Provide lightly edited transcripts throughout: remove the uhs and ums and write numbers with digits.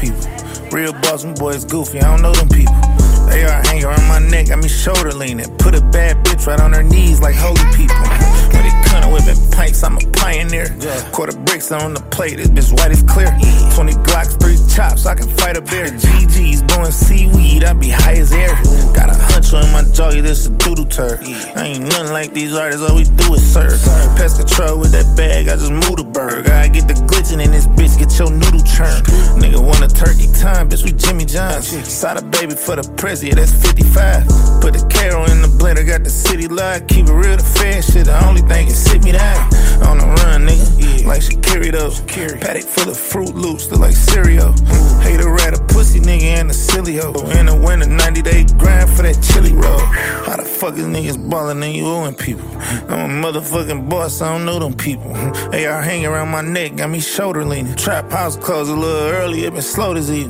people. Real boss, them boys goofy, I don't know them people. They are hanging around my neck, got me shoulder leaning. Put a bad bitch right on her knees like holy people. When they kinda whipping pints, I'm a pioneer. Quarter bricks on the plate, this bitch white is clear. 20 Glocks, 3 chops, I can fight a bear. GG's blowing seaweed, I be high as air. Got a hunch on my jaw, yeah, this a doodle turd. I ain't nothing like these artists, all we do is serve. Pest control with that bag, I just moved a burger. I get the glitching in this bitch, get your noodle churned. Nigga want a turkey time, bitch, we Jimmy John's. Side a baby for the prezi, yeah, that's 55. Put the Carol in the blender, got the city locked. Keep it real, the fair shit, the only thing can sit me down. On the run, nigga, like Shakiri though. Paddock full of Fruit Loops, look like cereal. Hate a rat, a pussy nigga, and a silly hoe. In the winter, 90-day grind for that chili roll. How the fuck is niggas ballin' and you owing people? I'm a motherfucking boss, I don't know them people. AR hang around my neck, got me shoulder leaning. Trap house closed a little early, it been slow this evening.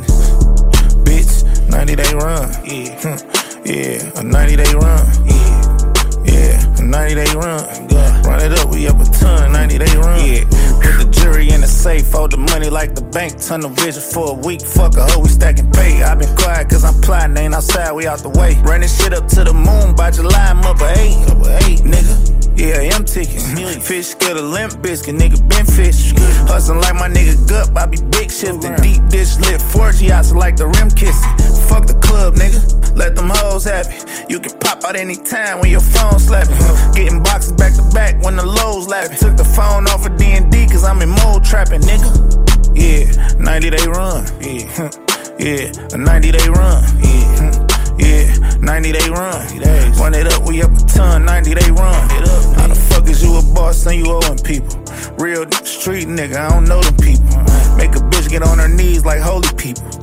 Bitch, 90-day run. Yeah, a 90-day run. Yeah, a 90-day run. Run it up, we up a ton, 90-day run. Yeah, put the jury in the safe, hold the money like the bank. Tunnel vision for a week, fuck a hoe, we stacking pay. I been quiet cause I'm plotting, ain't outside, we out the way. Running shit up to the moon, by July, I'm up at 8, nigga. Yeah, I'm ticking. Fish scared of limp biscuit, nigga been fish. Hustling like my nigga Gup, I be big shifting. Deep dish lit 4G out like the rim kissing. Fuck the club, nigga. Let them hoes have it. You can pop out anytime when your phone slapping. Getting boxes back to back when the lows laughing. Took the phone off of D&D cause I'm in mode trapping, nigga. Yeah, 90-day run. Yeah, a 90-day run. Yeah, 90-day run. Run it up, we up a ton, 90-day run. How the fuck is you a boss and you owing people? Real street nigga, I don't know them people. Make a bitch get on her knees like holy people.